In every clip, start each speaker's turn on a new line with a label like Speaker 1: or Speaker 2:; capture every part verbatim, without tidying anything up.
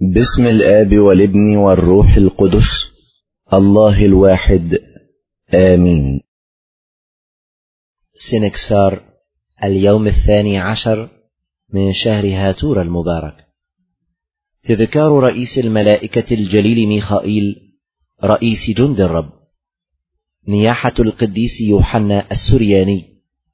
Speaker 1: باسم الآب والابن والروح القدس الله الواحد آمين.
Speaker 2: سنكسار اليوم الثاني عشر من شهر هاتور المبارك. تذكار رئيس الملائكة الجليل ميخائيل رئيس جند الرب. نياحة القديس يوحنا السرياني.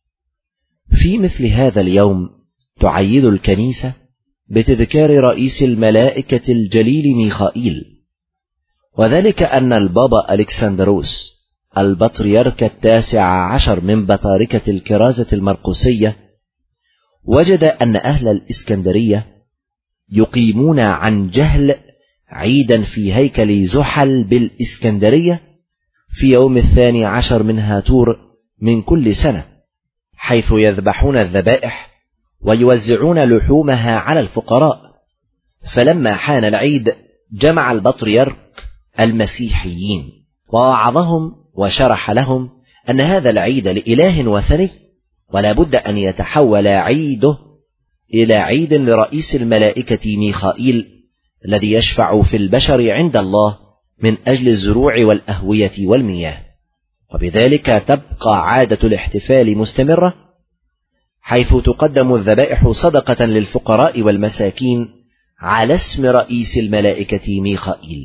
Speaker 2: في مثل هذا اليوم تعيد الكنيسة بتذكار رئيس الملائكة الجليل ميخائيل، وذلك أن البابا ألكسندروس البطريرك التاسع عشر من بطاركة الكرازة المرقسية وجد أن أهل الإسكندرية يقيمون عن جهل عيدا في هيكل زحل بالإسكندرية في يوم الثاني عشر من هاتور من كل سنة، حيث يذبحون الذبائح ويوزعون لحومها على الفقراء. فلما حان العيد جمع البطريرك المسيحيين ووعظهم وشرح لهم أن هذا العيد لإله وثني، ولا بد أن يتحول عيده إلى عيد لرئيس الملائكة ميخائيل الذي يشفع في البشر عند الله من أجل الزروع والأهوية والمياه. وبذلك تبقى عادة الاحتفال مستمرة، حيث تقدم الذبائح صدقة للفقراء والمساكين على اسم رئيس الملائكة ميخائيل.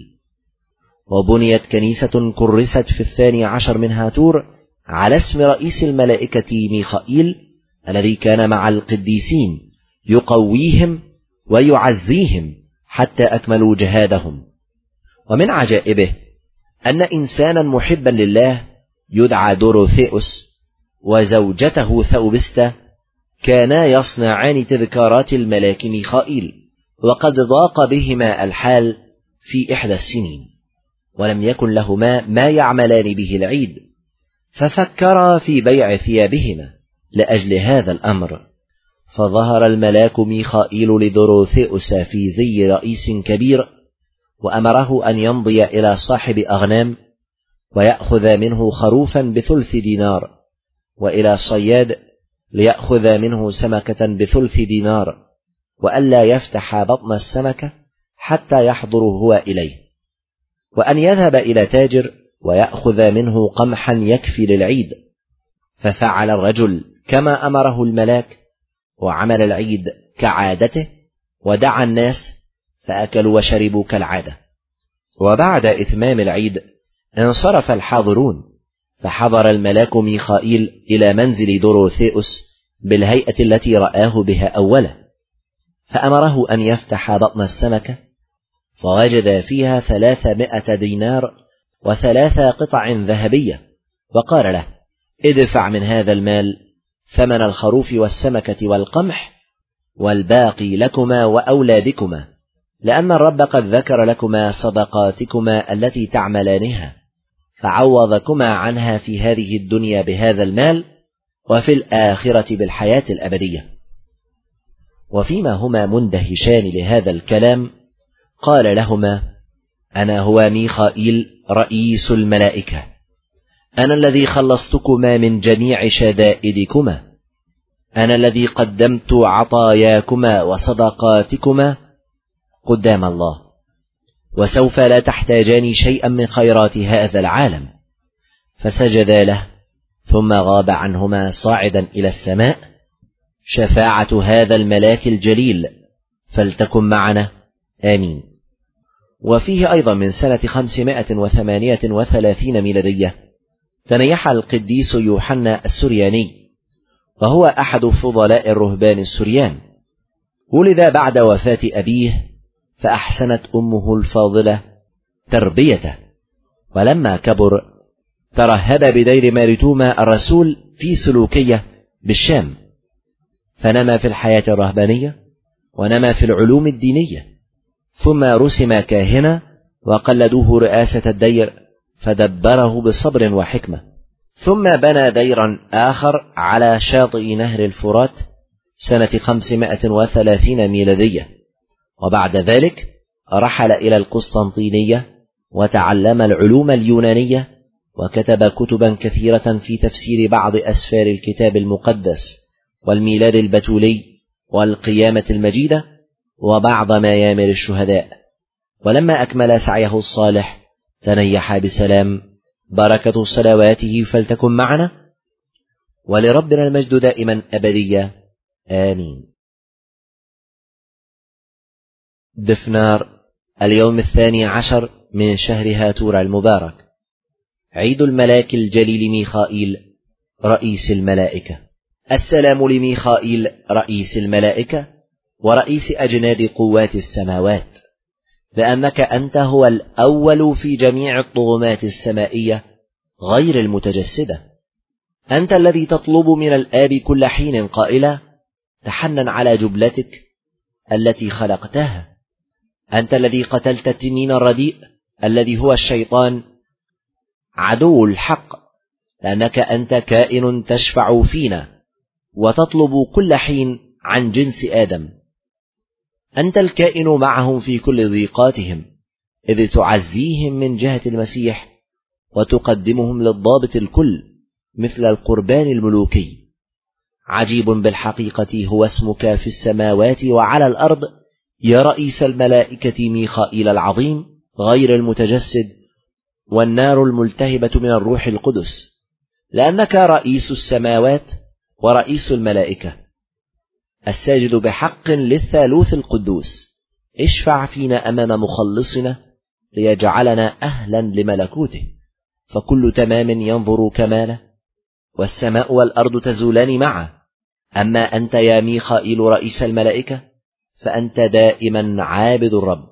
Speaker 2: وبنيت كنيسة كرست في الثاني عشر من هاتور على اسم رئيس الملائكة ميخائيل الذي كان مع القديسين يقويهم ويعزيهم حتى أكملوا جهادهم. ومن عجائبه أن إنسانا محبا لله يدعى دوروثيوس وزوجته ثوبستا كانا يصنعان تذكارات الملاك ميخائيل، وقد ضاق بهما الحال في إحدى السنين، ولم يكن لهما ما يعملان به العيد، ففكرا في بيع ثيابهما لأجل هذا الأمر. فظهر الملاك ميخائيل لدوروثيوس في زي رئيس كبير، وأمره أن يمضي إلى صاحب أغنام ويأخذ منه خروفا بثلث دينار، وإلى صياد ليأخذ منه سمكة بثلث دينار، وألا يفتح بطن السمكة حتى يحضر هو إليه، وأن يذهب إلى تاجر ويأخذ منه قمحا يكفي للعيد. ففعل الرجل كما أمره الملاك، وعمل العيد كعادته، ودعا الناس فأكلوا وشربوا كالعادة. وبعد إتمام العيد انصرف الحاضرون، فحضر الملاك ميخائيل إلى منزل دوروثيوس بالهيئة التي رآه بها أولا، فأمره أن يفتح بطن السمكة، فوجد فيها ثلاثمائة دينار وثلاث قطع ذهبية، وقال له: ادفع من هذا المال ثمن الخروف والسمكة والقمح، والباقي لكما وأولادكما، لأن الرب قد ذكر لكما صدقاتكما التي تعملانها، فعوضكما عنها في هذه الدنيا بهذا المال، وفي الآخرة بالحياة الأبدية. وفيما هما مندهشان لهذا الكلام قال لهما: أنا هو ميخائيل رئيس الملائكة، أنا الذي خلصتكما من جميع شدائدكما، أنا الذي قدمت عطاياكما وصدقاتكما قدام الله، وسوف لا تحتاجان شيئا من خيرات هذا العالم. فسجدا له، ثم غاب عنهما صاعدا إلى السماء. شفاعة هذا الملاك الجليل فلتكن معنا آمين. وفيه أيضا من سنة خمسمائة وثمانية وثلاثين ميلادية تنيح القديس يوحنا السرياني، وهو أحد فضلاء الرهبان السريان. ولد بعد وفاة أبيه، فأحسنت أمه الفاضلة تربيته، ولما كبر ترهب بدير ماريتوما الرسول في سلوكية بالشام، فنما في الحياة الرهبانية ونما في العلوم الدينية، ثم رسم كاهنا وقلدوه رئاسة الدير، فدبره بصبر وحكمة. ثم بنى ديرا آخر على شاطئ نهر الفرات سنة خمسمائة وثلاثين ميلادية، وبعد ذلك رحل إلى القسطنطينية وتعلم العلوم اليونانية، وكتب كتبا كثيرة في تفسير بعض أسفار الكتاب المقدس والميلاد البتولي والقيامة المجيدة وبعض ميامر الشهداء. ولما أكمل سعيه الصالح تنيح بسلام. بركة صلواته فلتكن معنا، ولربنا المجد دائما أبديا، آمين. دفنار اليوم الثاني عشر من شهر هاتور المبارك، عيد الملاك الجليل ميخائيل رئيس الملائكة. السلام لميخائيل رئيس الملائكة ورئيس أجناد قوات السماوات، لأنك أنت هو الأول في جميع الطغمات السمائية غير المتجسدة. أنت الذي تطلب من الآب كل حين قائلا: تحنن على جبلتك التي خلقتها. أنت الذي قتلت التنين الرديء الذي هو الشيطان عدو الحق، لأنك أنت كائن تشفع فينا وتطلب كل حين عن جنس آدم. أنت الكائن معهم في كل ضيقاتهم، إذ تعزيهم من جهة المسيح وتقدمهم للضابط الكل مثل القربان الملوكي. عجيب بالحقيقة هو اسمك في السماوات وعلى الأرض يا رئيس الملائكة ميخائيل العظيم غير المتجسد، والنار الملتهبة من الروح القدس، لأنك رئيس السماوات ورئيس الملائكة، الساجد بحق للثالوث القدوس. اشفع فينا أمام مخلصنا ليجعلنا أهلا لملكوته، فكل تمام ينظر كماله، والسماء والأرض تزولان معه. أما أنت يا ميخائيل رئيس الملائكة فأنت دائما عابد الرب.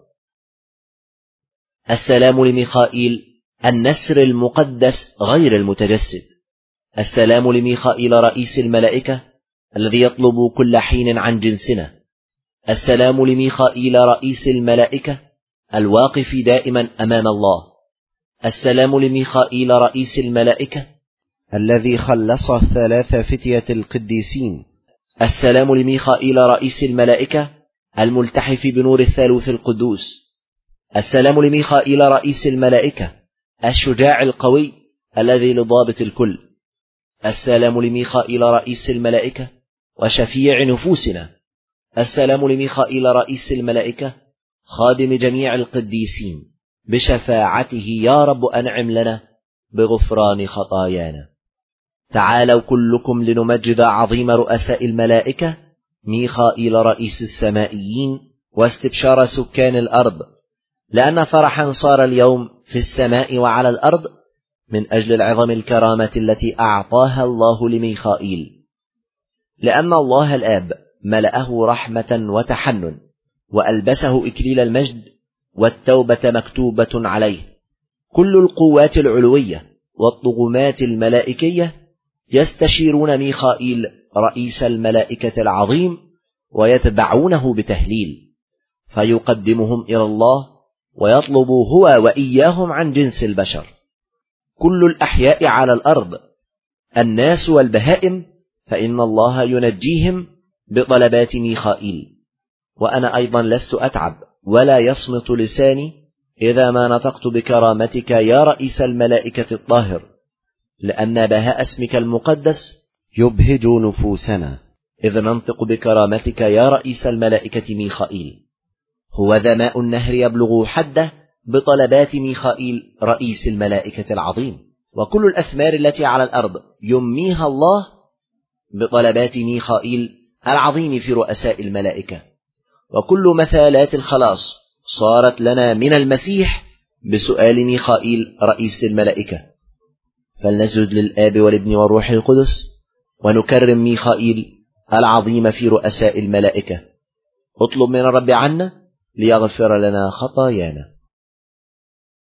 Speaker 2: السلام لميخائيل النسر المقدس غير المتجسد. السلام لميخائيل رئيس الملائكة الذي يطلب كل حين عن جنسنا. السلام لميخائيل رئيس الملائكة الواقف دائما أمام الله. السلام لميخائيل رئيس الملائكة
Speaker 1: الذي خلص ثلاث فتية القديسين.
Speaker 2: السلام لميخائيل رئيس الملائكة الملتحف بنور الثالوث القدوس. السلام لميخائيل رئيس الملائكة الشجاع القوي الذي لضابط الكل. السلام لميخائيل رئيس الملائكة وشفيع نفوسنا. السلام لميخائيل رئيس الملائكة خادم جميع القديسين. بشفاعته يا رب أنعم لنا بغفران خطايانا. تعالوا كلكم لنمجد عظيم رؤساء الملائكة ميخائيل رئيس السمائيين واستبشار سكان الأرض، لأن فرحا صار اليوم في السماء وعلى الأرض من أجل العظم الكرامة التي أعطاها الله لميخائيل، لأن الله الآب ملأه رحمة وتحنن وألبسه إكليل المجد، والتوبة مكتوبة عليه. كل القوات العلوية والطغمات الملائكية يستشيرون ميخائيل رئيس الملائكة العظيم ويتبعونه بتهليل، فيقدمهم إلى الله ويطلب هو وإياهم عن جنس البشر. كل الأحياء على الأرض الناس والبهائم فإن الله ينجيهم بطلبات ميخائيل. وأنا أيضا لست أتعب ولا يصمت لساني إذا ما نطقت بكرامتك يا رئيس الملائكة الطاهر، لأن بهاء اسمك المقدس
Speaker 1: يبهج نفوسنا
Speaker 2: إذ ننطق بكرامتك يا رئيس الملائكة ميخائيل. هو ذا ماء النهر يبلغ حده بطلبات ميخائيل رئيس الملائكة العظيم، وكل الأثمار التي على الأرض يميها الله بطلبات ميخائيل العظيم في رؤساء الملائكة. وكل مثالات الخلاص صارت لنا من المسيح بسؤال ميخائيل رئيس الملائكة. فلنسجد للآب والابن والروح القدس ونكرم ميخائيل العظيم في رؤساء الملائكة. اطلب من الرب عنا ليغفر لنا خطايانا.